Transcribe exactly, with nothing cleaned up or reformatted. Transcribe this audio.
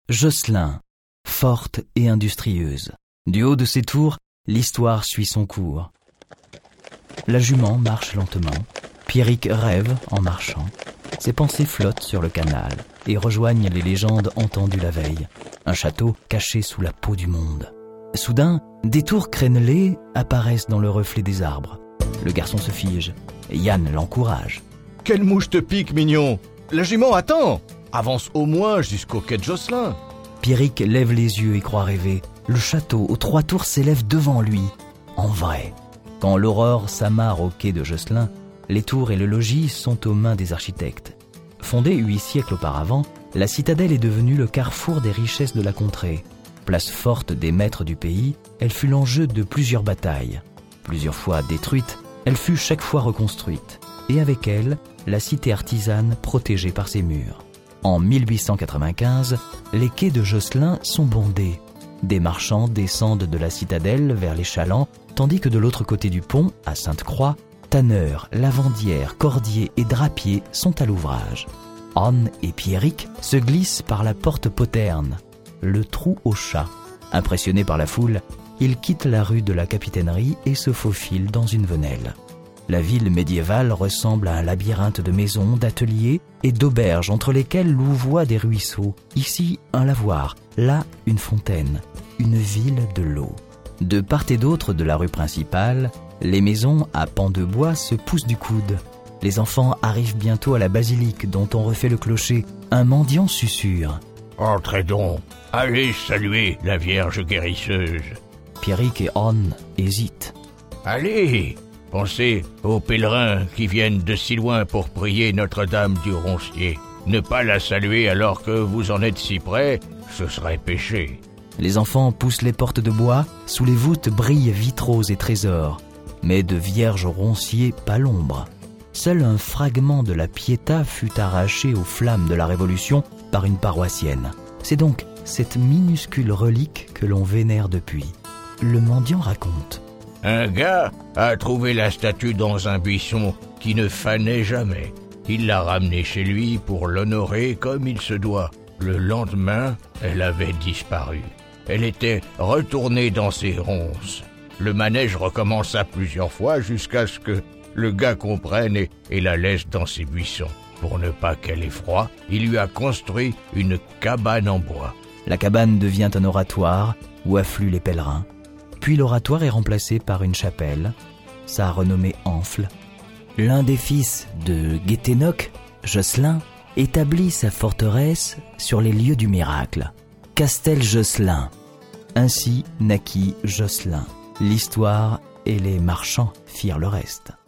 Josselin, forte et industrieuse. Du haut de ses tours, l'histoire suit son cours. La jument marche lentement. Pierrick rêve en marchant. Ses pensées flottent sur le canal et rejoignent les légendes entendues la veille. Un château caché sous la peau du monde. Soudain, des tours crénelées apparaissent dans le reflet des arbres. Le garçon se fige. Yann l'encourage. « Quelle mouche te pique, mignon! La jument attend! Avance au moins jusqu'au quai de Josselin !» Pierrick lève les yeux et croit rêver. Le château aux trois tours s'élève devant lui. En vrai. Quand l'aurore s'amarre au quai de Josselin, les tours et le logis sont aux mains des architectes. Fondée huit siècles auparavant, la citadelle est devenue le carrefour des richesses de la contrée. Place forte des maîtres du pays, elle fut l'enjeu de plusieurs batailles. Plusieurs fois détruite, elle fut chaque fois reconstruite. Et avec elle, la cité artisane protégée par ses murs. En mille huit cent quatre-vingt-quinze, les quais de Josselin sont bondés. Des marchands descendent de la citadelle vers les chalands, tandis que de l'autre côté du pont, à Sainte-Croix, tanneurs, lavandières, cordiers et drapiers sont à l'ouvrage. Anne et Pierrick se glissent par la porte poterne, le trou au chat. Impressionnés par la foule, ils quittent la rue de la Capitainerie et se faufilent dans une venelle. La ville médiévale ressemble à un labyrinthe de maisons, d'ateliers et d'auberges entre lesquelles louvoient des ruisseaux. Ici, un lavoir, là, une fontaine, une ville de l'eau. De part et d'autre de la rue principale, les maisons à pans de bois se poussent du coude. Les enfants arrivent bientôt à la basilique dont on refait le clocher. Un mendiant susurre. « Entrez donc, allez saluer la Vierge guérisseuse. » Pierrick et Anne hésitent. « Allez, pensez aux pèlerins qui viennent de si loin pour prier Notre-Dame du Roncier. Ne pas la saluer alors que vous en êtes si près, ce serait péché. » Les enfants poussent les portes de bois, sous les voûtes brillent vitraux et trésors. Mais de vierges ronciers, pas l'ombre. Seul un fragment de la Pietà fut arraché aux flammes de la Révolution par une paroissienne. C'est donc cette minuscule relique que l'on vénère depuis. Le mendiant raconte. Un gars a trouvé la statue dans un buisson qui ne fanait jamais. Il l'a ramenée chez lui pour l'honorer comme il se doit. Le lendemain, elle avait disparu. Elle était retournée dans ses ronces. Le manège recommença plusieurs fois jusqu'à ce que le gars comprenne et, et la laisse dans ses buissons. Pour ne pas qu'elle ait froid, il lui a construit une cabane en bois. La cabane devient un oratoire où affluent les pèlerins. Puis l'oratoire est remplacé par une chapelle. Sa renommée enfle. L'un des fils de Guéthénoc, Josselin, établit sa forteresse sur les lieux du miracle. Castel Josselin. Ainsi naquit Josselin. L'histoire et les marchands firent le reste.